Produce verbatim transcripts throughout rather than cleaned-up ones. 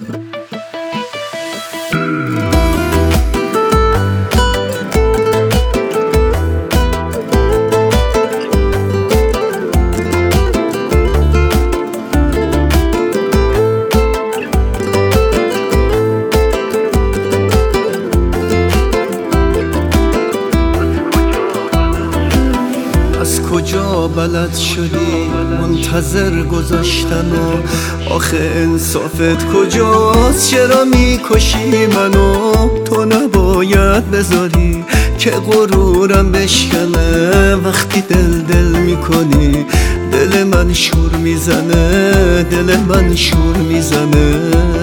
کجا بلد شدی منتظر گذاشتن و آخه انصافت کجاست؟ چرا میکشی منو؟ تو نباید بذاری که غرورم بشکنه وقتی دل دل میکنی. دل من شور میزنه، دل من شور میزنه.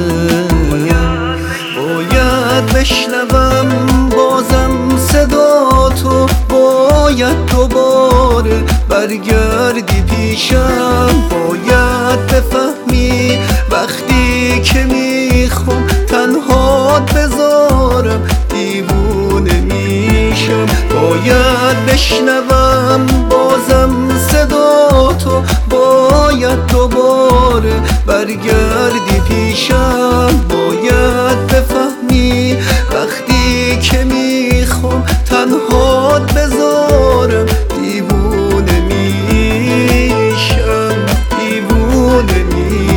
باید بشنوم بازم صدا تو، باید دوباره برگردی پیشم. باید بفهمی وقتی که میخوام تنهات بذارم دیوونه میشم. باید بشنوم بازم صدا تو، باید دوباره برگردی پیشم. باید بفهمی وقتی که میخوام تنهات بذارم دیوونه میشم، دیوونه میشم.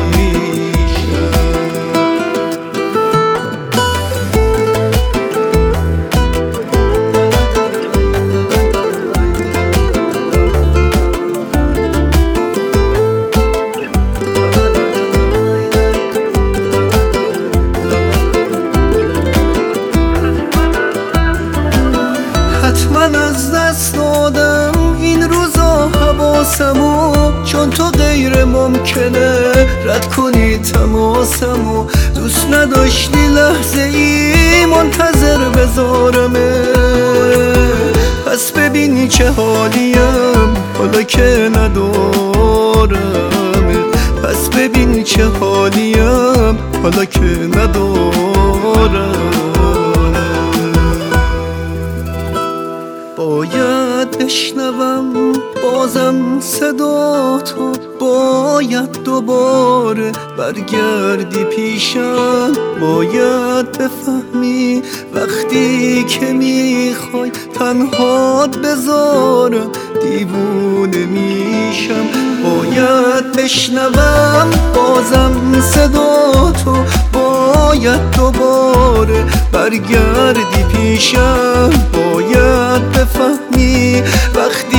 من از دست دادم این روزا حواسمو، چون تو غیر ممکنه رد کنی تماسمو. دوست نداشتی لحظه ای منتظر بذارمه، پس ببینی چه حالیم حالا که ندارمه. پس ببینی چه حالیم حالا که ندارم. باید بشنوم بازم صدا تو، باید دوباره برگردی پیشم. باید بفهمی وقتی که میخوای تنهات بذارم دیوونه میشم. باید بشنوم بازم صدا تو، باید دوباره برگردی پیشم. باید بفهمی وقتی